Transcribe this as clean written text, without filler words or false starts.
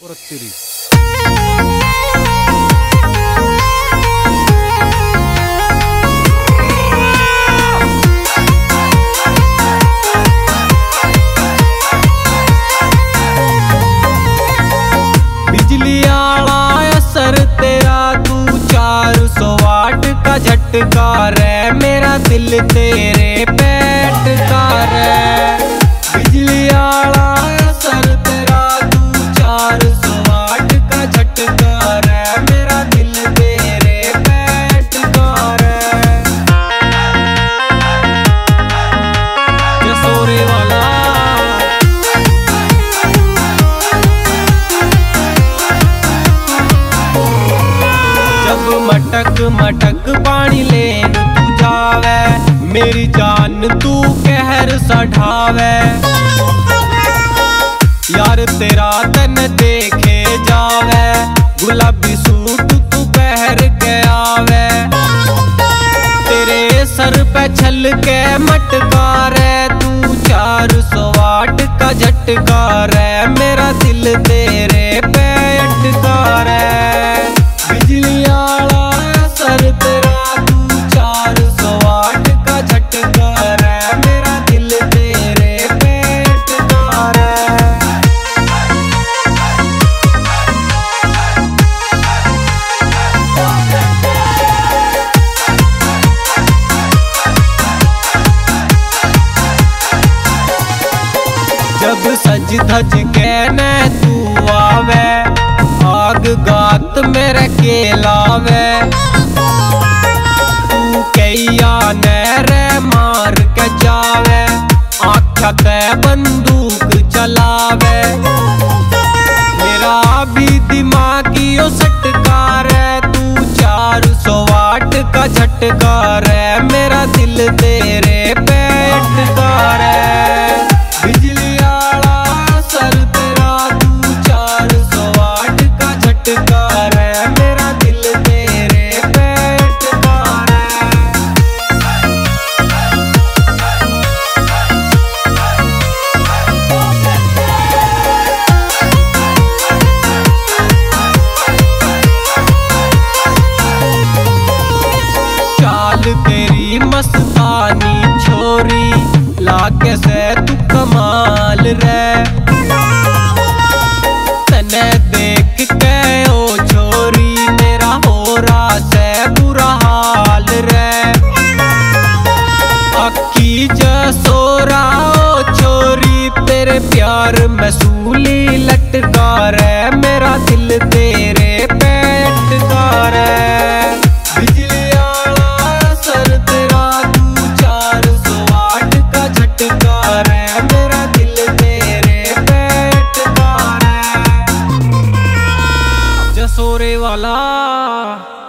और तेरी बिजली आला असर तेरा, तू 400 वाट का झटका रे, मेरा दिल तेरे पेट का रे। बिजली आला असर तेरा, तू 400 वाट का झटका रे, मेरा दिल तेरे पेट का रे। सोरे वाला मटक मटक पानी लेन तू जावे, मेरी जान तू कहर सढ़ावे। यार तेरा तन देखे जावे, गुलाबी सूट तू पहर के आवे। तेरे सर पे छल के मटका रे, तू 400 वाट का झटका रे, मेरा दिल तेरे पे अटका रे। बिजली आला असर तेरा, तू 400 वाट का झटका रे, मेरा दिल तेरे पेट का रे। जब सज धज के न तू आवे, आग गात मेरे के लावे। तू कैया नहरे मार के जावे, आँखा ते बंदूक चलावे। मेरा भी दिमागी ओ सटका रे, तू 400 वाट का झटका रे, मेरा दिल तेरे पेट का रे। बिजली आला असर तेरा, तू 400 वाट का झटका रे, मेरा दिल तेरे पेट का रे। चाल तेरी मस्तानी छोरी, लागे से तू कमाल रे। तने देख के ओ छोरी, मेरा हो रहा से बुरा हाल रे। अखी जसोरा ओ छोरी, तेरे प्यार में सूली लटका रे, मेरा दिल तेरे पेट का रे। बिजली आला असर तेरा, तू 400 वाट का झटका रे, मेरा दिल तेरे पेट का रे। जसोरे वाला।